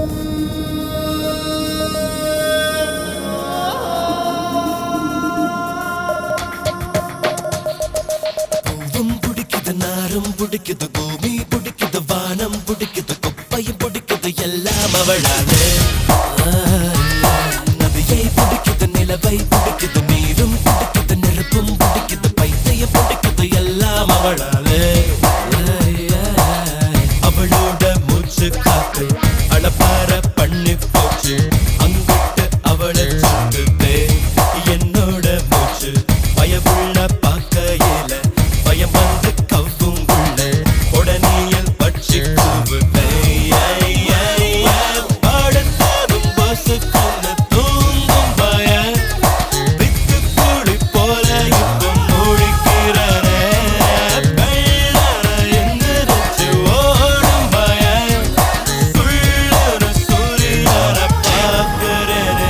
நாரும் பிடிக்குது, பூமி பிடிக்குது, வானம் பிடிக்குது, குப்பையும் பிடிக்குது, எல்லாம் அவளாலே. நதியை பிடிக்குது, நிலவை பிடிக்குது, நீரும் பிடிக்குது, நெருப்பும் பிடிக்குது, பைத்தையும் பிடிக்குது, எல்லாம் அவளாலே. அவளோட மூச்சு காத்து அளப்பார பண்ணி போச்சு, அங்கிட்டு அவளை சுத்துதே என்னோட மூச்சு. பயமுள்ள பார்க்கையில பயம் வந்து கவ்வும் உள்ள உடனியல் பட்சி கூவுதே. பாடத்தாரும் பசு கொண்டு தூங்கும் பயம் வித்து கூடி போல இப்போ மூடிக்கிறானே. வெள்ளார எந்திரிச்சு ஓடும் பயம் உள்ளூர சூரியன பார்க்கிறேனே.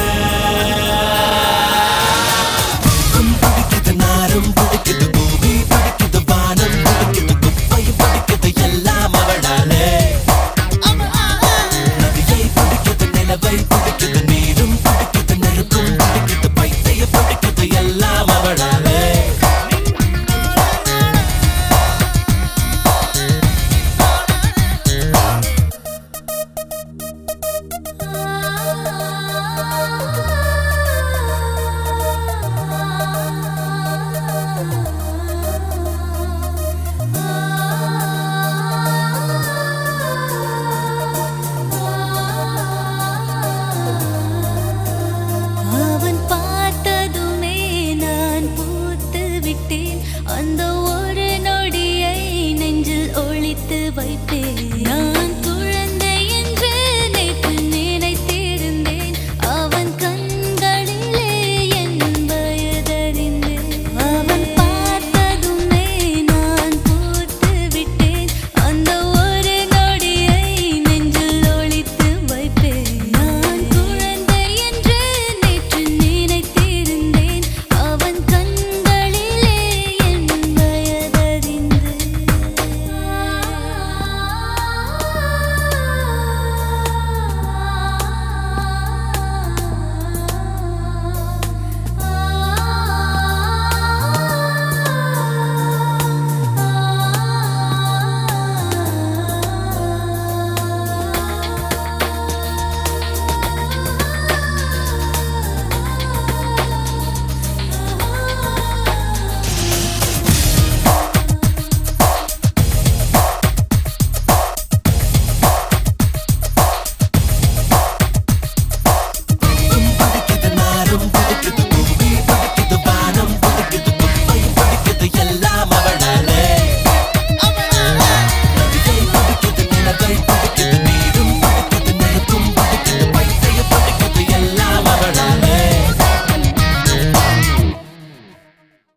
பிடிக்குது, நாரும் பிடிக்குது, பூமி பிடிக்குது, வானம் பிடிக்குது, குப்பையும் பிடிக்குது, எல்லாம் அவளாலே. நதியை பிடிக்குது, நிலவை பிடிக்குது, நீரும் பிடிக்குது, நெருப்பும் பிடிக்குது, பைத்தையும் பிடிக்குது, எல்லாம் அவளாலே. அவன் பார்த்ததுமே நான் பூத்து விட்டேன், அந்த ஒரு நொடியை நெஞ்சில் ஒளித்து வைப்பேன்.